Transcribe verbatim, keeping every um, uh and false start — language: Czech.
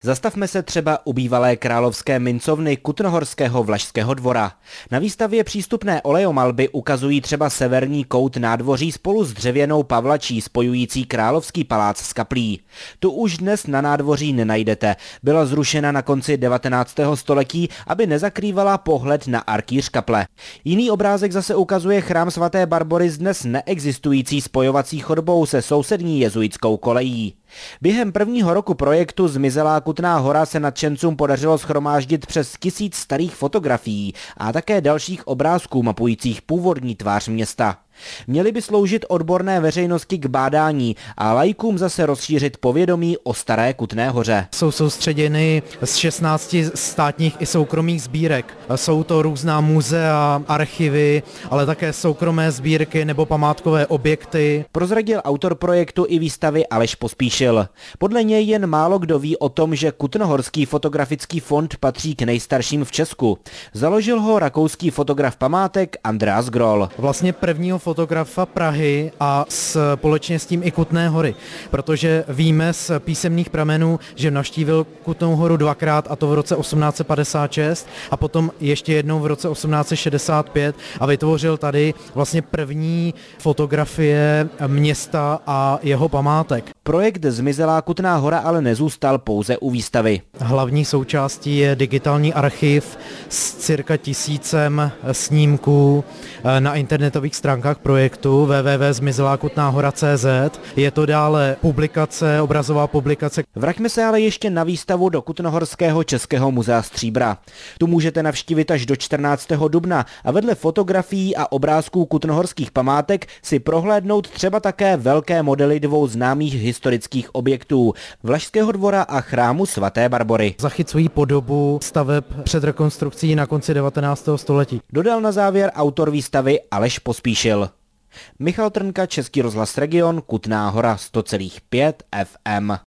Zastavme se třeba u bývalé královské mincovny Kutnohorského Vlašského dvora. Na výstavě přístupné olejomalby ukazují třeba severní kout nádvoří spolu s dřevěnou pavlačí spojující Královský palác s kaplí. Tu už dnes na nádvoří nenajdete. Byla zrušena na konci devatenáctého století, aby nezakrývala pohled na arkýř kaple. Jiný obrázek zase ukazuje chrám svaté Barbory s dnes neexistující spojovací chodbou se sousední jezuitskou kolejí. Během prvního roku projektu Zmizelá Kutná Hora se nadšencům podařilo shromáždit přes tisíc starých fotografií a také dalších obrázků mapujících původní tvář města. Měly by sloužit odborné veřejnosti k bádání a laikům zase rozšířit povědomí o staré Kutné Hoře. Jsou soustředěny z šestnácti státních i soukromých sbírek. Jsou to různá muzea, archivy, ale také soukromé sbírky nebo památkové objekty. Prozradil autor projektu i výstavy Aleš Pospíšil. Podle něj jen málo kdo ví o tom, že Kutnohorský fotografický fond patří k nejstarším v Česku. Založil ho rakouský fotograf památek Andreas Groll. Vlastně prvního fotografa Prahy a společně s tím i Kutné Hory, protože víme z písemných pramenů, že navštívil Kutnou Horu dvakrát, a to v roce osmnáct set padesát šest a potom ještě jednou v roce osmnáct set šedesát pět a vytvořil tady vlastně první fotografie města a jeho památek. Projekt Zmizelá Kutná Hora ale nezůstal pouze u výstavy. Hlavní součástí je digitální archiv s cirka tisícem snímků na internetových stránkách projektu w w w tečka zmizelá kutná hora tečka cé zet. Je to dále publikace, obrazová publikace. Vraťme se ale ještě na výstavu do Kutnohorského českého muzea stříbra. Tu můžete navštívit až do čtrnáctého dubna a vedle fotografií a obrázků kutnohorských památek si prohlédnout třeba také velké modely dvou známých historických objektů, Vlašského dvora a chrámu svaté Barbory. Zachycují podobu staveb před rekonstrukcí na konci devatenáctého století. Dodal na závěr autor výstavy Aleš Pospíšil. Michal Trnka, Český rozhlas Region, Kutná Hora sto celá pět ef em.